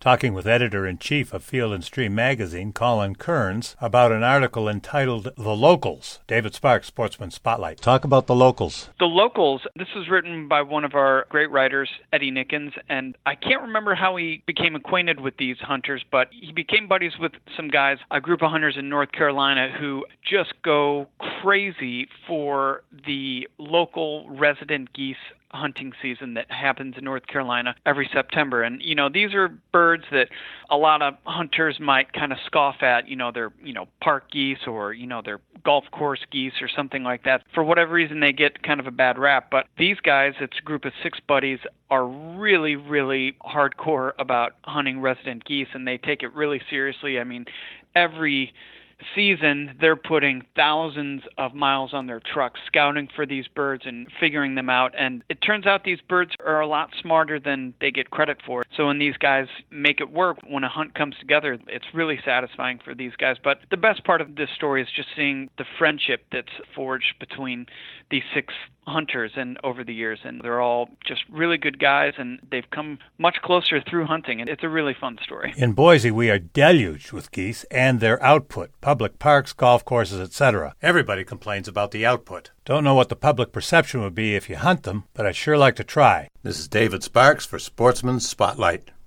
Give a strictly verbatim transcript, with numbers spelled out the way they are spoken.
talking with editor-in-chief of Field and Stream magazine, Colin Kearns, about an article entitled The Locals. David Sparks, Sportsman Spotlight. Talk about The Locals. The Locals, this was written by one of our great writers, Eddie Nickens, and I can't remember how he became acquainted with these hunters, but he became buddies with some guys, a group of hunters in North Carolina who just go crazy for the local resident geese hunting season that happens in North Carolina every September. And, you know, these are birds that a lot of hunters might kind of scoff at. You know, they're, you know, park geese or, you know, they're golf course geese or something like that. For whatever reason, they get kind of a bad rap. But these guys, it's a group of six buddies, are really, really hardcore about hunting resident geese, and they take it really seriously. I mean, every season they're putting thousands of miles on their trucks scouting for these birds and figuring them out, and it turns out these birds are a lot smarter than they get credit for. So when these guys make it work, when a hunt comes together, it's really satisfying for these guys. But the best part of this story is just seeing the friendship that's forged between these six hunters and over the years, and they're all just really good guys, and they've come much closer through hunting, and it's a really fun story. In Boise, we are deluged with geese and their output, public parks, golf courses, et cetera. Everybody complains about the output. Don't know what the public perception would be if you hunt them, but I'd sure like to try. This is David Sparks for Sportsman Spotlight.